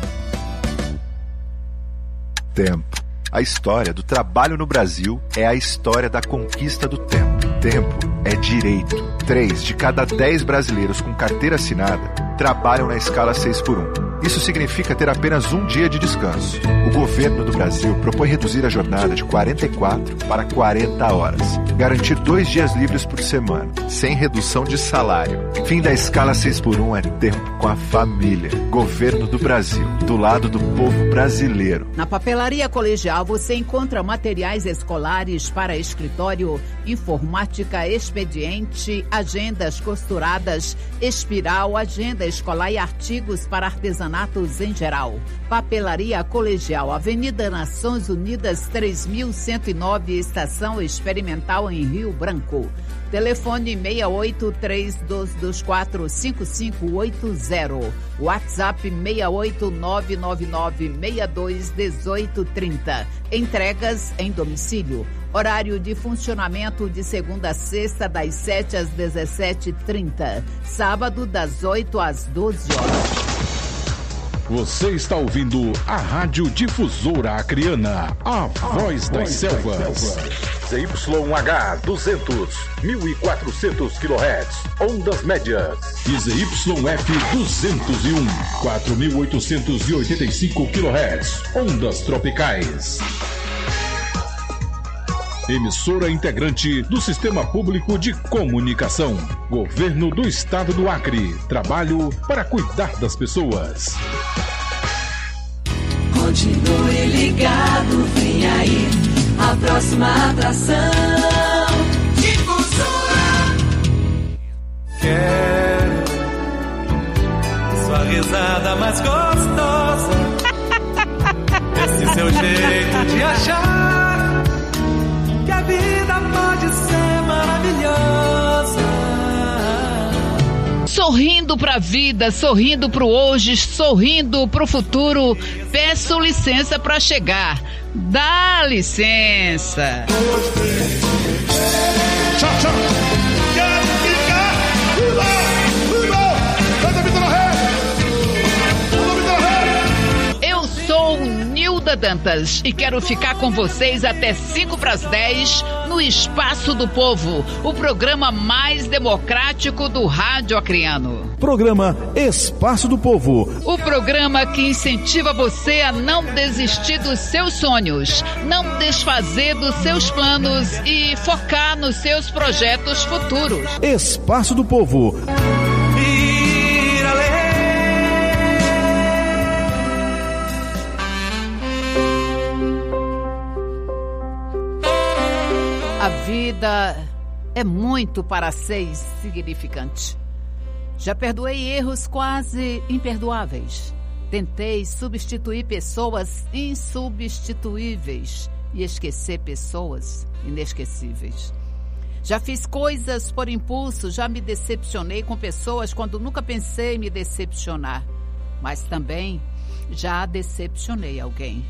Tempo. A história do trabalho no Brasil é a história da conquista do tempo. Tempo é direito. Três de cada dez brasileiros com carteira assinada trabalham na escala seis por um. Isso significa ter apenas um dia de descanso. O governo do Brasil propõe reduzir a jornada de quarenta e quatro para quarenta horas. Garantir dois dias livres por semana, sem redução de salário. Fim da escala seis por um é tempo com a família. Governo do Brasil, do lado do povo brasileiro. Na Papelaria Colegial você encontra materiais escolares para escritório, informática, expediente, agendas costuradas, espiral, agenda escolar e artigos para artesanatos em geral. Papelaria Colegial, Avenida Nações Unidas três mil cento e nove, Estação Experimental em Rio Branco. Telefone seis oito três dois dois quatro cinco cinco oito zero. WhatsApp seis oito nove nove nove seis dois um oito três zero. Entregas em domicílio. Horário de funcionamento de segunda a sexta, das sete às dezessete e trinta. Sábado, das oito às doze horas. Você está ouvindo a Rádio Difusora Acreana, a voz das selvas. Z Y H duzentos, mil e quatrocentos quilohertz, ondas médias. E Z Y F duzentos e um, quatro mil oitocentos e oitenta e cinco quilohertz, ondas tropicais. Emissora integrante do Sistema Público de Comunicação. Governo do Estado do Acre. Trabalho para cuidar das pessoas. Continue ligado, vem aí a próxima atração. Difusora. Quero sua risada mais gostosa. Esse seu jeito de achar que a vida pode ser maravilhosa. Sorrindo pra vida, sorrindo pro hoje, sorrindo pro futuro. Peço licença pra chegar. Dá licença. Tchau, tchau. Quero ficar. Eu sou Nilda Dantas e quero ficar com vocês até cinco para as dez no Espaço do Povo, o programa mais democrático do rádio acreano. Programa Espaço do Povo. O programa que incentiva você a não desistir dos seus sonhos, não desfazer dos seus planos e focar nos seus projetos futuros. Espaço do Povo. A vida é muito para ser insignificante. Já perdoei erros quase imperdoáveis. Tentei substituir pessoas insubstituíveis e esquecer pessoas inesquecíveis. Já fiz coisas por impulso, já me decepcionei com pessoas quando nunca pensei em me decepcionar. Mas também já decepcionei alguém.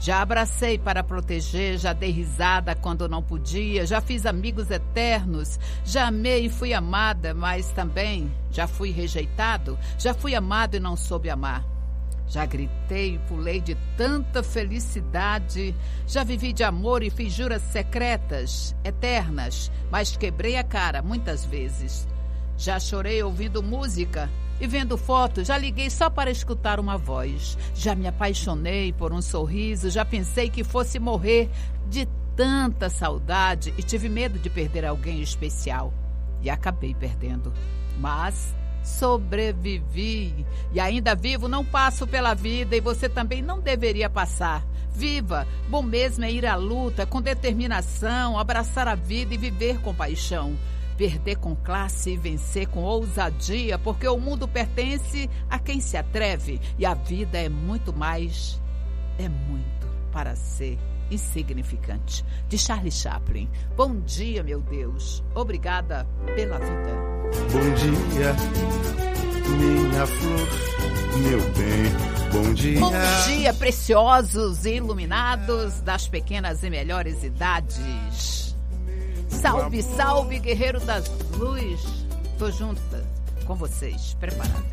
Já abracei para proteger, já dei risada quando não podia, já fiz amigos eternos, já amei e fui amada, mas também já fui rejeitado, já fui amado e não soube amar. Já gritei e pulei de tanta felicidade, já vivi de amor e fiz juras secretas, eternas, mas quebrei a cara muitas vezes. Já chorei ouvindo música e vendo fotos, já liguei só para escutar uma voz. Já me apaixonei por um sorriso, já pensei que fosse morrer de tanta saudade e tive medo de perder alguém especial. E acabei perdendo. Mas sobrevivi e ainda vivo, não passo pela vida e você também não deveria passar. Viva! Bom mesmo é ir à luta com determinação, abraçar a vida e viver com paixão. Perder com classe e vencer com ousadia, porque o mundo pertence a quem se atreve e a vida é muito mais, é muito para ser insignificante. De Charlie Chaplin. Bom dia, meu Deus. Obrigada pela vida. Bom dia, minha flor, meu bem. Bom dia. Bom dia, preciosos e iluminados das pequenas e melhores idades. Salve, salve, guerreiro das luzes. Tô junta com vocês, preparada.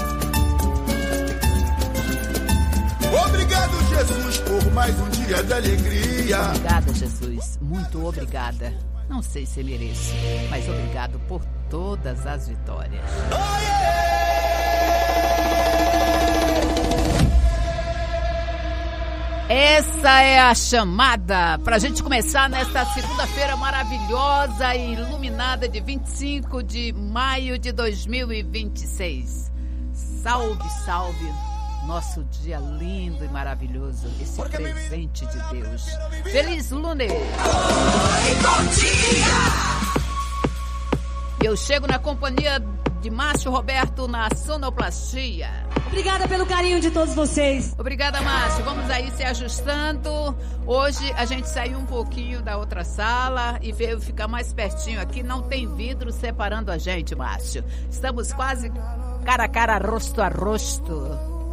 Obrigado, Jesus, por mais um dia de alegria. Obrigada, Jesus. Muito obrigada. Não sei se mereço, mas obrigado por todas as vitórias. Oh, yeah! Essa é a chamada para a gente começar nesta segunda-feira maravilhosa e iluminada de vinte e cinco de maio de dois mil e vinte e seis. Salve, salve, nosso dia lindo e maravilhoso, esse presente de Deus. Feliz lunes! Oi, bom dia! Eu chego na companhia de Márcio Roberto na sonoplastia. Obrigada pelo carinho de todos vocês. Obrigada, Márcio. Vamos aí se ajustando. Hoje a gente saiu um pouquinho da outra sala e veio ficar mais pertinho aqui. Não tem vidro separando a gente, Márcio. Estamos quase cara a cara, rosto a rosto.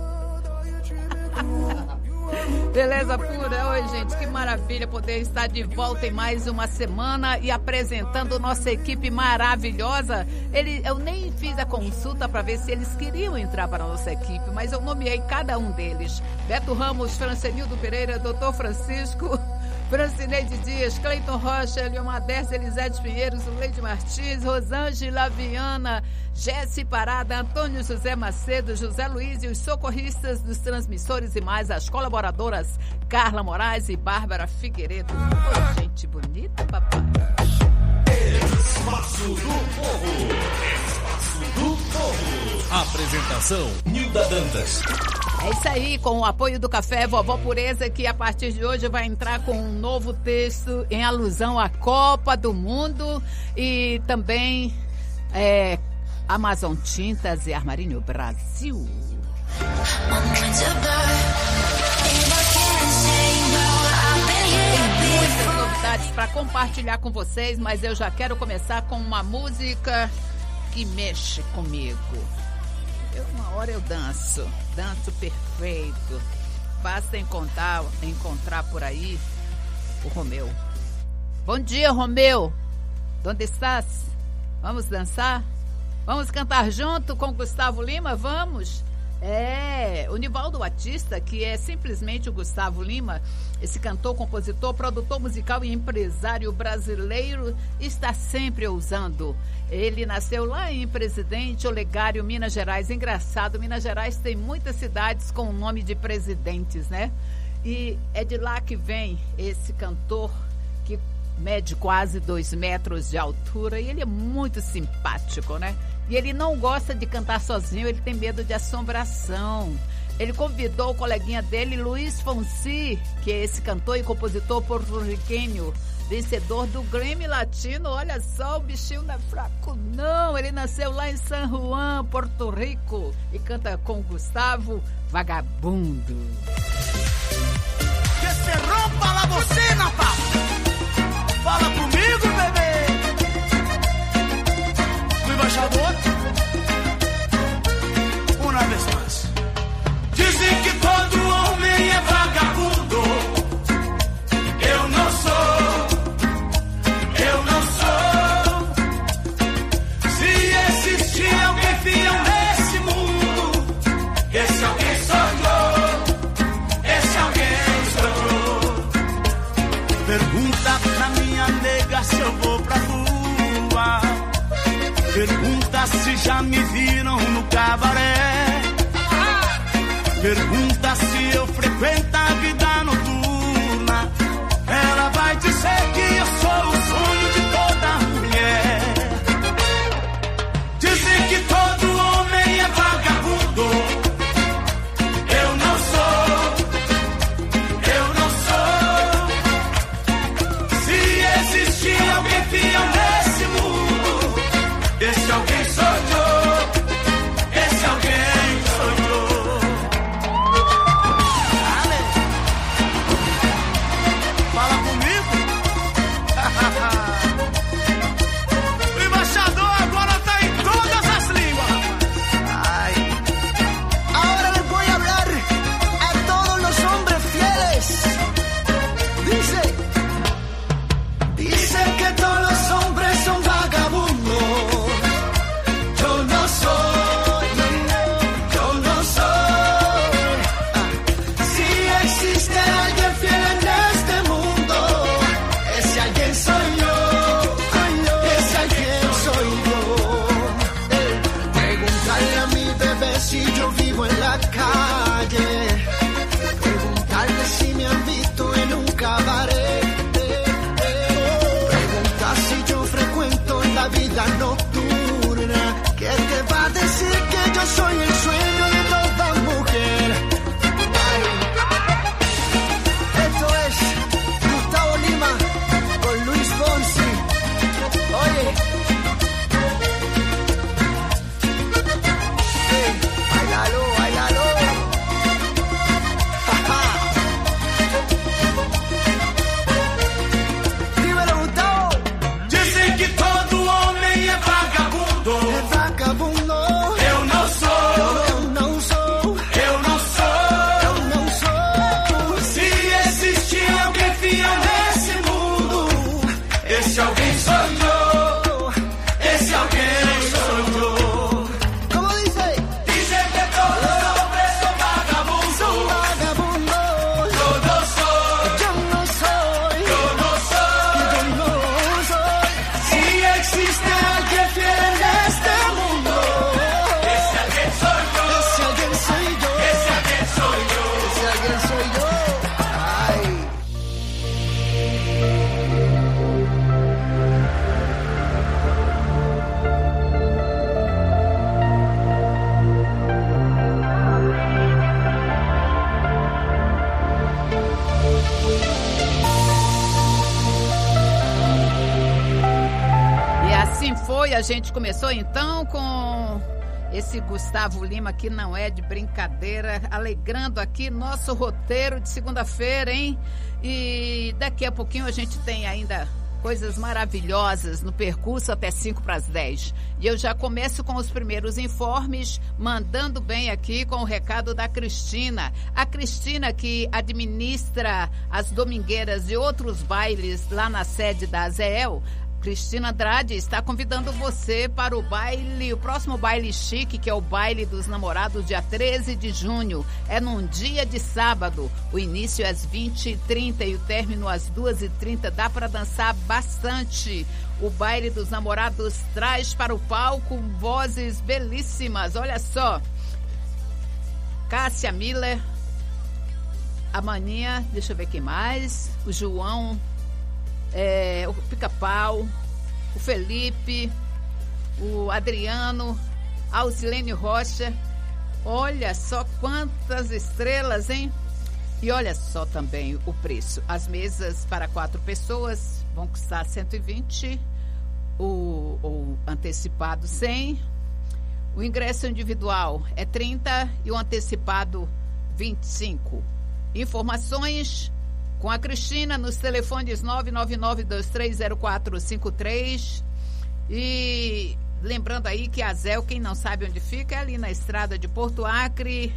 Beleza pura? Oi, gente, que maravilha poder estar de volta em mais uma semana e apresentando nossa equipe maravilhosa. Ele, eu nem fiz a consulta para ver se eles queriam entrar para a nossa equipe, mas eu nomeei cada um deles. Beto Ramos, Francenildo Pereira, doutor Francisco, Francineide Dias, Cleiton Rocha, Eliomar Dessa, Elisete Pinheiro, Zuleide Martins, Rosângela Viana, Jesse Parada, Antônio José Macedo, José Luiz e os socorristas dos transmissores e mais as colaboradoras Carla Moraes e Bárbara Figueiredo. Oi, gente bonita, papai. Espaço do Povo. Espaço do Povo. Apresentação, Nilda Dantas. É isso aí, com o apoio do Café Vovó Pureza, que a partir de hoje vai entrar com um novo texto em alusão à Copa do Mundo e também é, Amazon Tintas e Armarinho Brasil. Tem muitas novidades para compartilhar com vocês, mas eu já quero começar com uma música que mexe comigo. Eu, uma hora eu danço, danço perfeito. Basta encontrar, encontrar por aí o Romeu. Bom dia, Romeu. Onde estás? Vamos dançar? Vamos cantar junto com Gustavo Lima? Vamos? É, o Nivaldo Batista, que é simplesmente o Gustavo Lima, esse cantor, compositor, produtor musical e empresário brasileiro, está sempre ousando. Ele nasceu lá em Presidente Olegário, Minas Gerais. Engraçado, Minas Gerais tem muitas cidades com o nome de presidentes, né? E é de lá que vem esse cantor que mede quase dois metros de altura e ele é muito simpático, né? E ele não gosta de cantar sozinho, ele tem medo de assombração. Ele convidou o coleguinha dele, Luiz Fonsi, que é esse cantor e compositor porto-riquenho, vencedor do Grammy Latino. Olha só, o bichinho não é fraco, não. Ele nasceu lá em San Juan, Porto Rico, e canta com Gustavo Vagabundo. Que se rompa la bocina, pa. Fala comigo, bebê. O embaixador. Uma vez mais. Dizem que todo homem é vagabundo. Pergunta se já me viram no cabaré. Pergunta se eu frequento a vida noturna. Ela vai dizer que eu sou o sonho de toda mulher. Dizem que todo homem é vagabundo. Eu não sou, eu não sou. Se existir alguém fiel nesse mundo, esse alguém sou eu. Esse alguém sou eu. Fala comigo. O embaixador agora tá em todas as línguas. Ay. Ahora les voy a hablar a todos los hombres fieles. Dice, dice que todos los hombres son vagabundos. Yo no soy, yo no soy. Si existe alguien fiel en este mundo, ese alguien soy yo. Ese alguien soy yo. preguntarle a mi bebé si yo vivo en la calle. Preguntarle si me han visto en un cabaret. Preguntar si yo frecuento la vida nocturna. ¿Qué te va a decir que yo soy el sueño de toda mujer? Ay. Esto es Gustavo Lima con Luis Fonsi. Oye. Hey, bailalo, bailalo. Dímelo, Gustavo. Dizem que todo homem é vagabundo. Es vagabundo. Eu não sou, Eu não sou. eu não sou. Eu não sou. Se existir alguém fiel nesse mundo, esse alguém sou eu. Esse alguém sou eu. ¿Cómo dice? Dizem que todos os hombres são vagabundos. Son vagabundos. Eu não sou, Yo no soy. eu não sou. Yo no soy. Se existe alguém fiel neste mundo, esse alguém sou eu. Ese alguien soy yo. Esse alguém sou eu. Ese alguien soy yo. Ay. E assim foi, a gente começou então com esse Gustavo Lima, que não é de brincadeira, alegrando aqui nosso roteiro de segunda-feira, hein? E daqui a pouquinho a gente tem ainda coisas maravilhosas no percurso até cinco para as dez. E eu já começo com os primeiros informes, mandando bem aqui com o recado da Cristina. A Cristina, que administra as domingueiras e outros bailes lá na sede da ASEEL, Cristina Andrade está convidando você para o baile, o próximo baile chique, que é o baile dos namorados, dia treze de junho. É num dia de sábado. O início é às vinte e trinta e o término às duas e trinta. Dá para dançar bastante. O baile dos namorados traz para o palco vozes belíssimas. Olha só. Cássia Miller, a Maninha, deixa eu ver quem mais. O João. É, o Pica-Pau, o Felipe, o Adriano, a Alcilene Rocha. Olha só quantas estrelas, hein? E olha só também o preço. As mesas para quatro pessoas vão custar cento e vinte, o, o antecipado cem, o ingresso individual é trinta e o antecipado vinte e cinco. Informações com a Cristina nos telefones nove nove nove, dois três zero quatro cinco três. E lembrando aí que a ASEEL, quem não sabe onde fica, é ali na estrada de Porto Acre,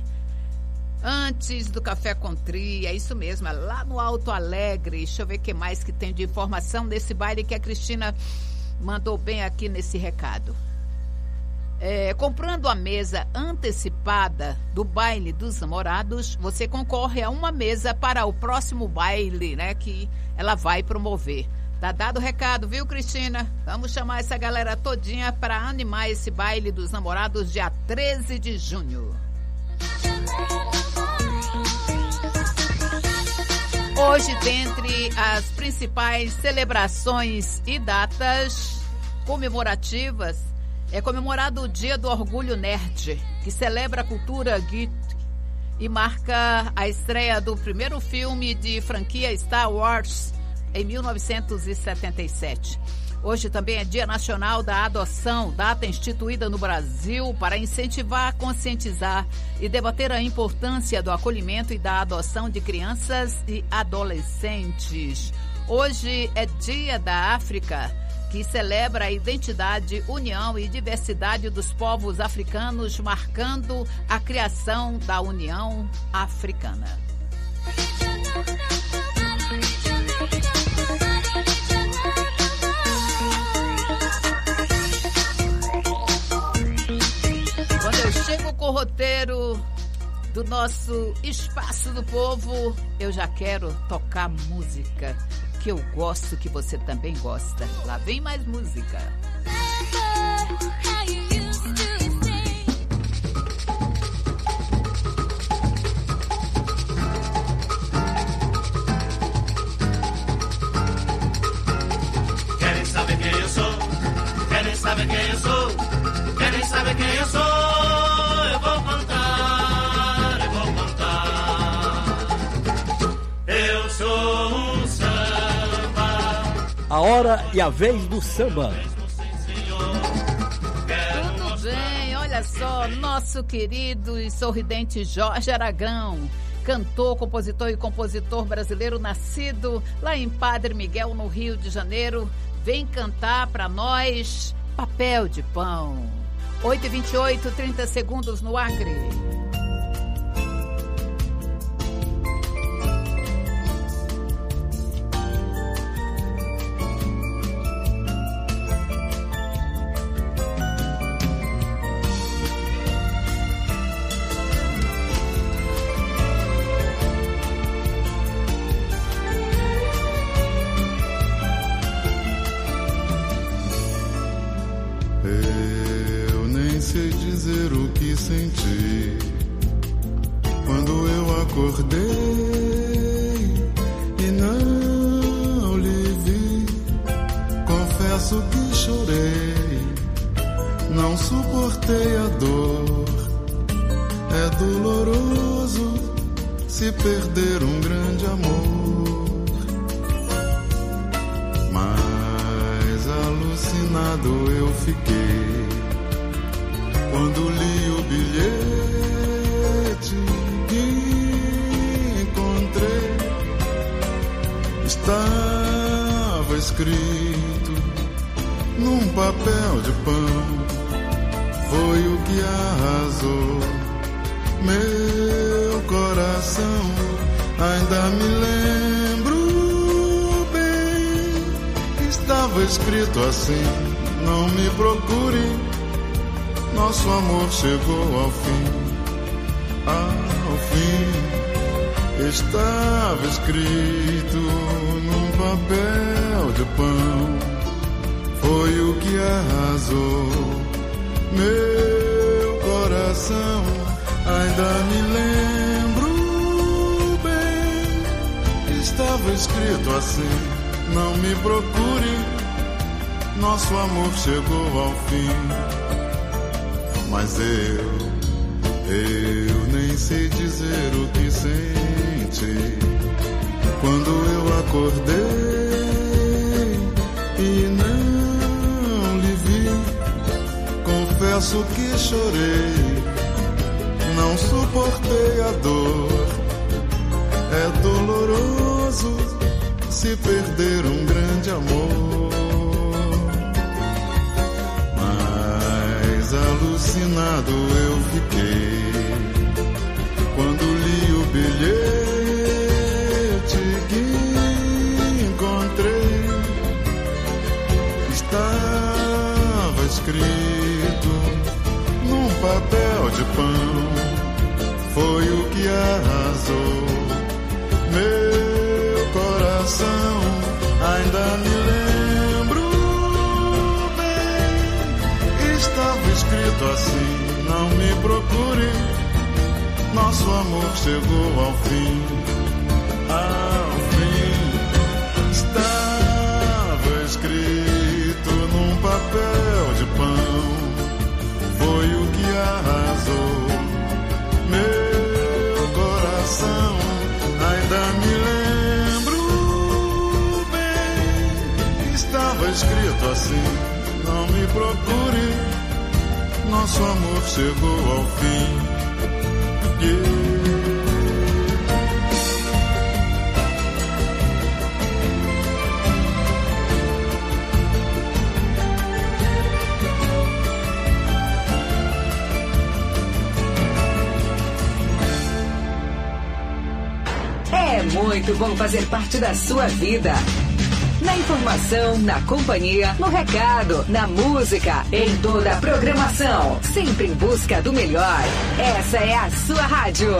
antes do Café Country. É isso mesmo, é lá no Alto Alegre. Deixa eu ver o que mais que tem de informação desse baile que a Cristina mandou bem aqui nesse recado. É, comprando a mesa antecipada do baile dos namorados, você concorre a uma mesa para o próximo baile, né, que ela vai promover. Tá dado o recado, viu, Cristina? Vamos chamar essa galera todinha para animar esse baile dos namorados dia treze de junho. Hoje, dentre as principais celebrações e datas comemorativas, é comemorado o Dia do Orgulho Nerd, que celebra a cultura geek e marca a estreia do primeiro filme de franquia Star Wars em mil novecentos e setenta e sete. Hoje também é Dia Nacional da Adoção, data instituída no Brasil para incentivar, conscientizar e debater a importância do acolhimento e da adoção de crianças e adolescentes. Hoje é Dia da África, que celebra a identidade, união e diversidade dos povos africanos, marcando a criação da União Africana. Quando eu chego com o roteiro do nosso Espaço do Povo, eu já quero tocar música que eu gosto, que você também gosta. Lá vem mais música. Querem saber quem eu sou? Querem saber quem eu sou? Querem saber quem eu sou? Eu vou contar, eu vou contar. Eu sou um a hora e a vez do samba. Tudo bem, olha só, nosso querido e sorridente Jorge Aragão, cantor, compositor e compositor brasileiro nascido lá em Padre Miguel, no Rio de Janeiro, vem cantar para nós Papel de Pão. oito e vinte e oito, trinta segundos no Acre. Eu nem sei dizer o que senti quando eu acordei e não lhe vi. Confesso que chorei, não suportei a dor. É doloroso se perder um grande amor, mas alucinado eu fiquei quando li o bilhete que encontrei. Estava escrito num papel de pão, foi o que arrasou meu coração. Ainda me lembro bem, estava escrito assim: não me procure, nosso amor chegou ao fim. Ao fim, estava escrito num papel de pão, foi o que arrasou meu coração. Ainda me lembro bem, estava escrito assim: não me procure, nosso amor chegou ao fim. Mas eu, eu nem sei dizer o que senti quando eu acordei e não lhe vi. Confesso que chorei, não suportei a dor. É doloroso se perder um grande amor, mas alucinado eu fiquei quando li o bilhete que encontrei. Estava escrito num papel de pão, foi o que arrasou meu coração. Ainda me lembro escrito assim, não me procure. Nosso amor chegou ao fim, ao fim. Estava escrito num papel de pão, foi o que arrasou meu coração. Ainda me lembro bem, estava escrito assim, não me procure. Nosso amor chegou ao fim. Yeah. É muito bom fazer parte da sua vida. Na informação, na companhia, no recado, na música, em toda a programação. Sempre em busca do melhor. Essa é a sua rádio.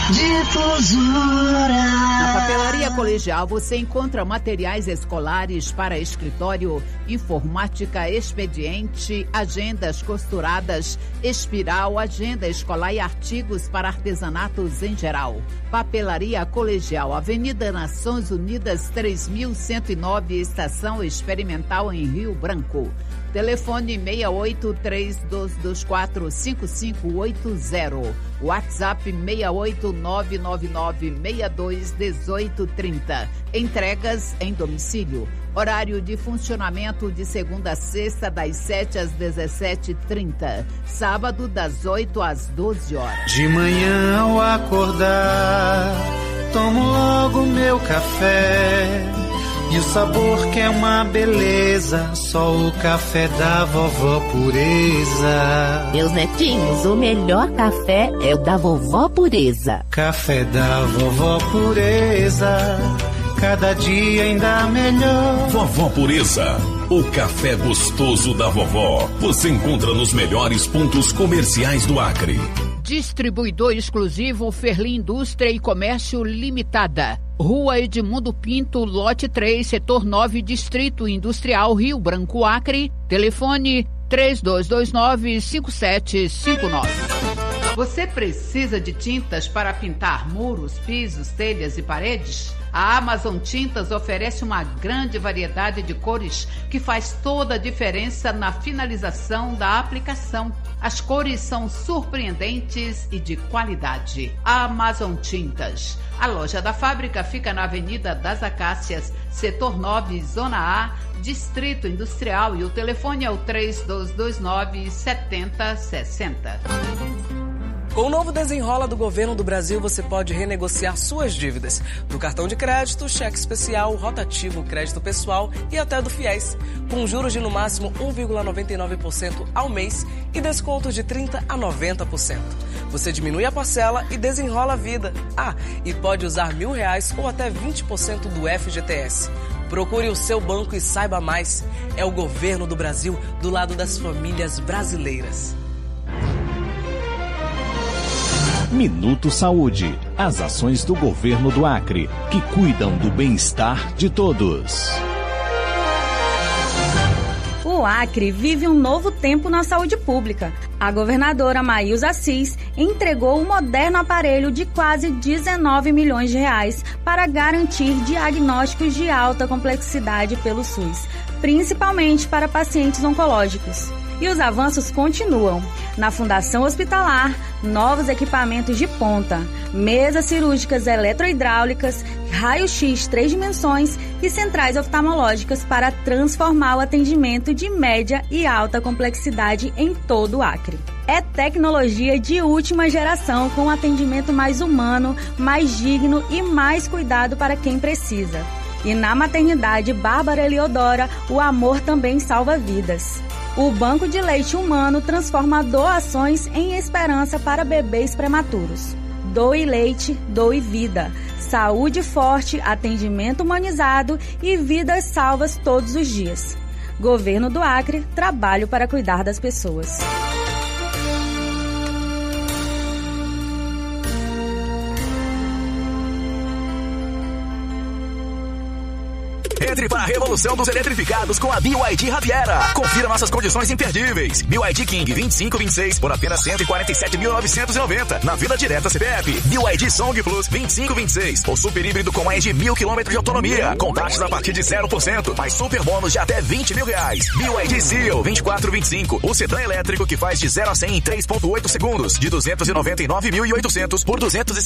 Difusora. Na Papelaria Colegial você encontra materiais escolares para escritório, informática, expediente, agendas costuradas, espiral, agenda escolar e artigos para artesanatos em geral. Papelaria Colegial, Avenida Nações Unidas três mil cento e nove, Estação Experimental em Rio Branco. Telefone seis oito três dois dois quatro cinco cinco oito zero. WhatsApp seis oito nove nove nove seis dois um oito três zero. Entregas em domicílio. Horário de funcionamento de segunda a sexta, das sete às dezessete e trinta. Sábado, das oito às doze horas. De manhã ao acordar, tomo logo meu café. E o sabor que é uma beleza, só o café da vovó Pureza. Meus netinhos, o melhor café é o da vovó Pureza. Café da vovó Pureza, cada dia ainda melhor. Vovó Pureza, o café gostoso da vovó. Você encontra nos melhores pontos comerciais do Acre. Distribuidor exclusivo Ferli Indústria e Comércio Limitada. Rua Edmundo Pinto, lote três, setor nove, Distrito Industrial, Rio Branco, Acre. Telefone três dois dois nove cinco sete cinco nove. Você precisa de tintas para pintar muros, pisos, telhas e paredes? A Amazon Tintas oferece uma grande variedade de cores que faz toda a diferença na finalização da aplicação. As cores são surpreendentes e de qualidade. A Amazon Tintas. A loja da fábrica fica na Avenida das Acácias, setor nove, Zona A, Distrito Industrial, e o telefone é o três dois dois nove sete zero seis zero. Com o novo desenrola do governo do Brasil, você pode renegociar suas dívidas do cartão de crédito, cheque especial, rotativo, crédito pessoal e até do FIES, com juros de no máximo um vírgula noventa e nove por cento ao mês e descontos de trinta por cento a noventa por cento. Você diminui a parcela e desenrola a vida. Ah, e pode usar mil reais ou até vinte por cento do F G T S. Procure o seu banco e saiba mais. É o governo do Brasil do lado das famílias brasileiras. Minuto Saúde. As ações do governo do Acre, que cuidam do bem-estar de todos. O Acre vive um novo tempo na saúde pública. A governadora Maísa Assis entregou um moderno aparelho de quase dezenove milhões de reais para garantir diagnósticos de alta complexidade pelo SUS, principalmente para pacientes oncológicos. E os avanços continuam. Na Fundação Hospitalar, novos equipamentos de ponta, mesas cirúrgicas eletrohidráulicas, raio-x três dimensões e centrais oftalmológicas para transformar o atendimento de média e alta complexidade em todo o Acre. É tecnologia de última geração com um atendimento mais humano, mais digno e mais cuidado para quem precisa. E na maternidade Bárbara Eliodora, o amor também salva vidas. O Banco de Leite Humano transforma doações em esperança para bebês prematuros. Doe leite, doe vida. Saúde forte, atendimento humanizado e vidas salvas todos os dias. Governo do Acre, trabalho para cuidar das pessoas. Entre para a revolução dos eletrificados com a B Y D Riviera. Confira nossas condições imperdíveis. B Y D King vinte e cinco vinte e seis por apenas cento e quarenta e sete mil novecentos e noventa na Vila Direta C P F. B Y D Song Plus vinte e cinco vinte e seis, o super híbrido com mais de mil quilômetros de autonomia, com taxas a partir de zero por cento, mais super bônus de até vinte mil reais. B Y D Seal vinte e quatro vinte e cinco, o sedã elétrico que faz de zero a cem em três ponto oito segundos, de duzentos e noventa e nove mil e oitocentos por duzentos e